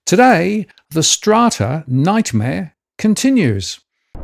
Today, the strata nightmare continues.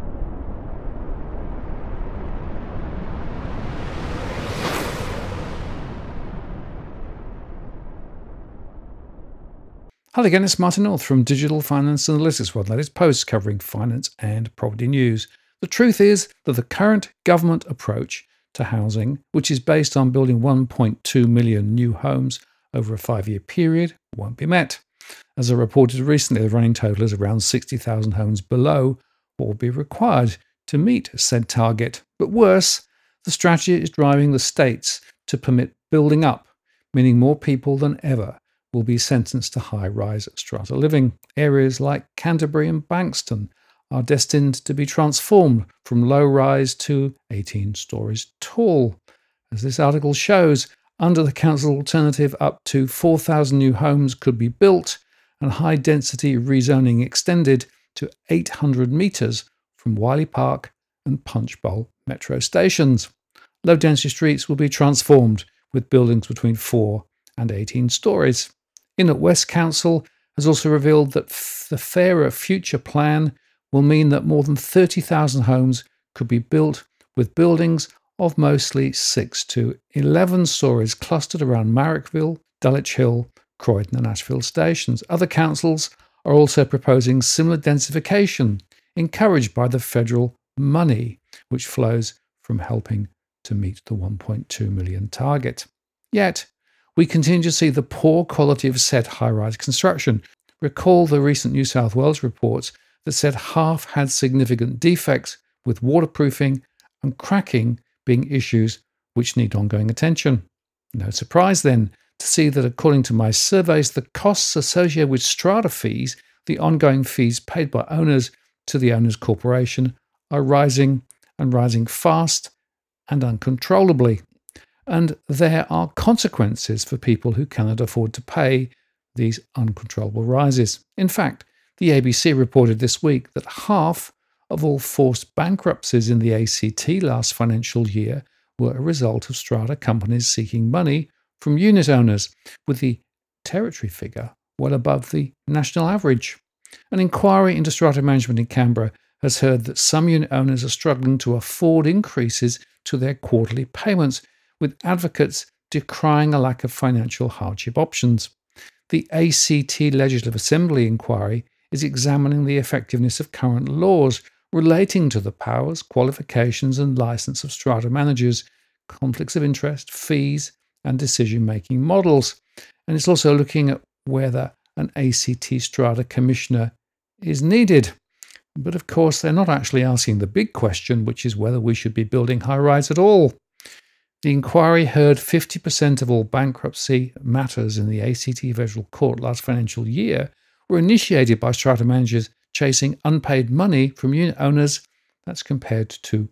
Hello again, it's Martin North from Digital Finance Analytics, World latest posts covering finance and property news. The truth is that the current government approach to housing, which is based on building 1.2 million new homes over a 5-year period, won't be met. As I reported recently, the running total is around 60,000 homes below what will be required to meet said target. But worse, the strategy is driving the states to permit building up, meaning more people than ever will be sentenced to high-rise strata living. Areas like Canterbury and Bankston are destined to be transformed from low-rise to 18 stories tall. As this article shows, under the council alternative, up to 4,000 new homes could be built and high-density rezoning extended to 800 metres from Wiley Park and Punchbowl metro stations. Low-density streets will be transformed with buildings between 4 and 18 stories. Inner West Council has also revealed that the fairer future plan will mean that more than 30,000 homes could be built with buildings of mostly 6 to 11 stories clustered around Marrickville, Dulwich Hill, Croydon and Ashfield stations. Other councils are also proposing similar densification, encouraged by the federal money which flows from helping to meet the 1.2 million target. Yet, we continue to see the poor quality of said high-rise construction. Recall the recent New South Wales reports that said half had significant defects, with waterproofing and cracking being issues which need ongoing attention. No surprise then to see that according to my surveys, the costs associated with strata fees, the ongoing fees paid by owners to the owners' corporation, are rising and rising fast and uncontrollably. And there are consequences for people who cannot afford to pay these uncontrollable rises. In fact, the ABC reported this week that half of all forced bankruptcies in the ACT last financial year were a result of strata companies seeking money from unit owners, with the territory figure well above the national average. An inquiry into strata management in Canberra has heard that some unit owners are struggling to afford increases to their quarterly payments, with advocates decrying a lack of financial hardship options. The ACT Legislative Assembly inquiry is examining the effectiveness of current laws relating to the powers, qualifications and licence of strata managers, conflicts of interest, fees and decision-making models. And it's also looking at whether an ACT strata commissioner is needed. But of course, they're not actually asking the big question, which is whether we should be building high-rise at all. The inquiry heard 50% of all bankruptcy matters in the ACT Federal Court last financial year were initiated by strata managers chasing unpaid money from unit owners. That's compared to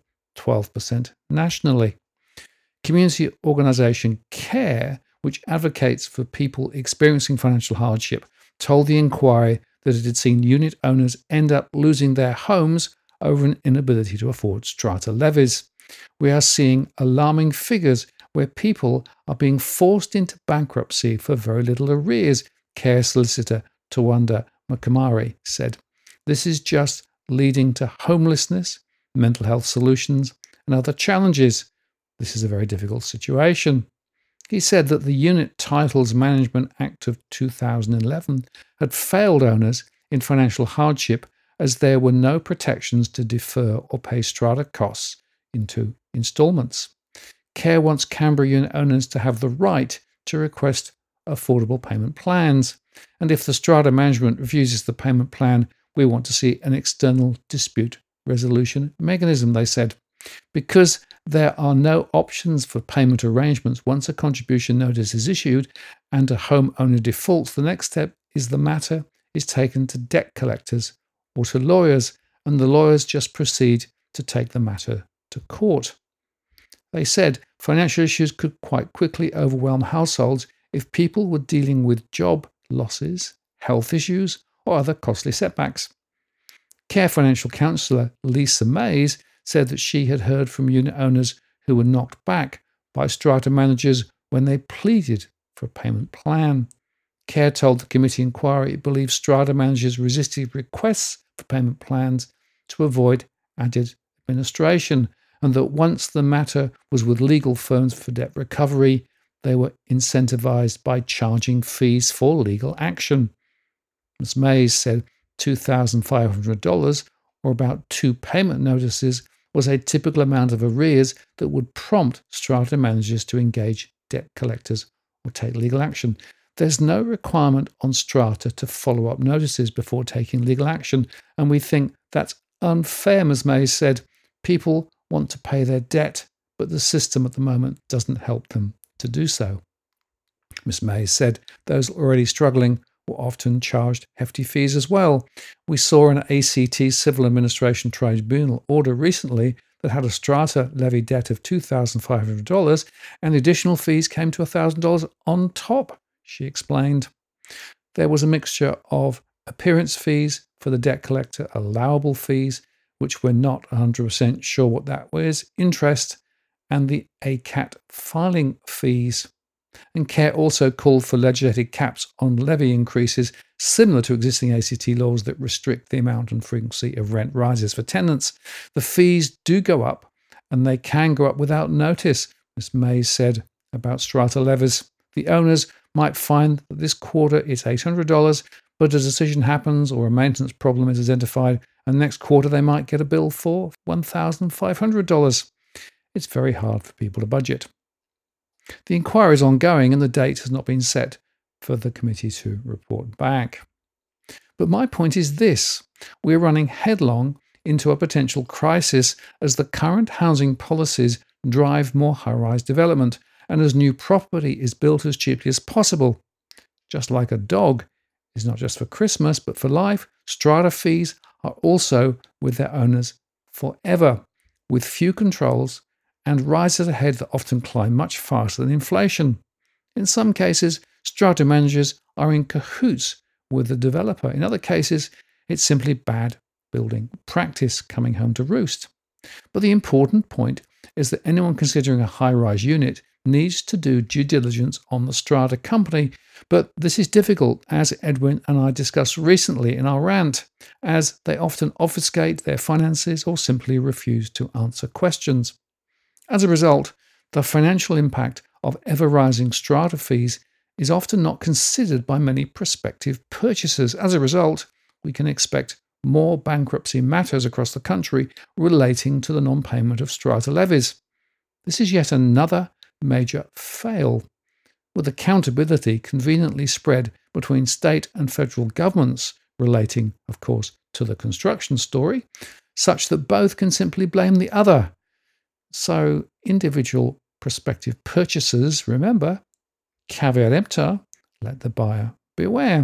12% nationally. Community organisation CARE, which advocates for people experiencing financial hardship, told the inquiry that it had seen unit owners end up losing their homes over an inability to afford strata levies. We are seeing alarming figures where people are being forced into bankruptcy for very little arrears, CARE solicitor Tawanda Makamari said. This is just leading to homelessness, mental health solutions, and other challenges. This is a very difficult situation. He said that the Unit Titles Management Act of 2011 had failed owners in financial hardship as there were no protections to defer or pay strata costs into instalments. CARE wants Canberra unit owners to have the right to request affordable payment plans. And if the strata management refuses the payment plan, we want to see an external dispute resolution mechanism, they said. Because there are no options for payment arrangements once a contribution notice is issued and a homeowner defaults, the next step is the matter is taken to debt collectors or to lawyers, and the lawyers just proceed to take the matter to court. They said financial issues could quite quickly overwhelm households if people were dealing with job losses, health issues, or other costly setbacks. CARE financial counsellor Lisa Mays said that she had heard from unit owners who were knocked back by strata managers when they pleaded for a payment plan. Care told the committee inquiry it believes strata managers resisted requests for payment plans to avoid added administration, and that once the matter was with legal firms for debt recovery, they were incentivized by charging fees for legal action. Ms. Mays said $2,500, or about 2 payment notices, was a typical amount of arrears that would prompt strata managers to engage debt collectors or take legal action. There's no requirement on strata to follow up notices before taking legal action, and we think that's unfair, Ms. Mays said. People want to pay their debt, but the system at the moment doesn't help them to do so. Ms. Mays said those already struggling were often charged hefty fees as well. We saw an ACT Civil Administration Tribunal order recently that had a strata levy debt of $2,500, and the additional fees came to $1,000 on top, she explained. There was a mixture of appearance fees for the debt collector, allowable fees, which we're not 100% sure what that was, interest, and the ACAT filing fees. And Care also called for legislated caps on levy increases similar to existing ACT laws that restrict the amount and frequency of rent rises for tenants. The fees do go up, and they can go up without notice, Ms. Mays said about strata levies. The owners might find that this quarter it's $800, but a decision happens or a maintenance problem is identified, and next quarter they might get a bill for $1,500. It's very hard for people to budget. The inquiry is ongoing and the date has not been set for the committee to report back. But my point is this: we're running headlong into a potential crisis as the current housing policies drive more high-rise development and as new property is built as cheaply as possible. Just like a dog is not just for Christmas but for life, strata fees are also with their owners forever, with few controls and rises ahead that often climb much faster than inflation. In some cases, strata managers are in cahoots with the developer. In other cases, it's simply bad building practice coming home to roost. But the important point is that anyone considering a high-rise unit needs to do due diligence on the strata company. But this is difficult, as Edwin and I discussed recently in our rant, as they often obfuscate their finances or simply refuse to answer questions. As a result, the financial impact of ever-rising strata fees is often not considered by many prospective purchasers. As a result, we can expect more bankruptcy matters across the country relating to the non-payment of strata levies. This is yet another major fail, with accountability conveniently spread between state and federal governments relating, of course, to the construction story, such that both can simply blame the other. So individual prospective purchasers, remember, caveat emptor, let the buyer beware.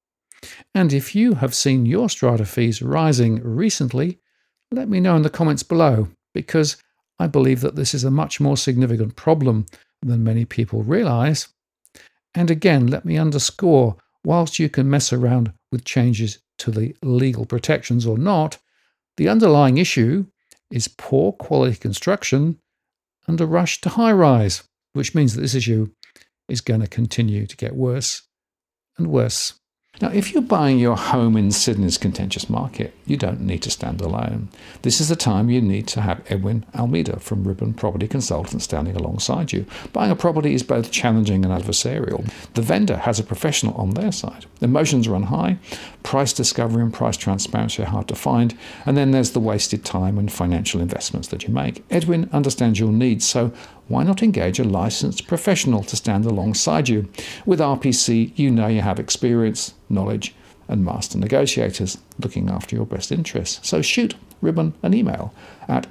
And if you have seen your strata fees rising recently, let me know in the comments below, because I believe that this is a much more significant problem than many people realize. And again, let me underscore, whilst you can mess around with changes to the legal protections or not, the underlying issue is poor quality construction and a rush to high-rise, which means that this issue is going to continue to get worse and worse. Now, if you're buying your home in Sydney's contentious market, you don't need to stand alone. This is the time you need to have Edwin Almeida from Ribbon Property Consultants standing alongside you. Buying a property is both challenging and adversarial. The vendor has a professional on their side. Emotions run high, price discovery and price transparency are hard to find, and then there's the wasted time and financial investments that you make. Edwin understands your needs, so why not engage a licensed professional to stand alongside you? With RPC, you know you have experience, knowledge, and master negotiators looking after your best interests. So shoot Ribbon an email at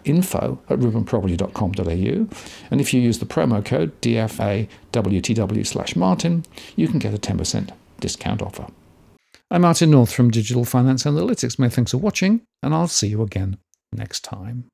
info@ribbonproperty.com.au, and if you use the promo code DFAWTW/Martin, you can get a 10% discount offer. I'm Martin North from Digital Finance Analytics. Many thanks for watching, and I'll see you again next time.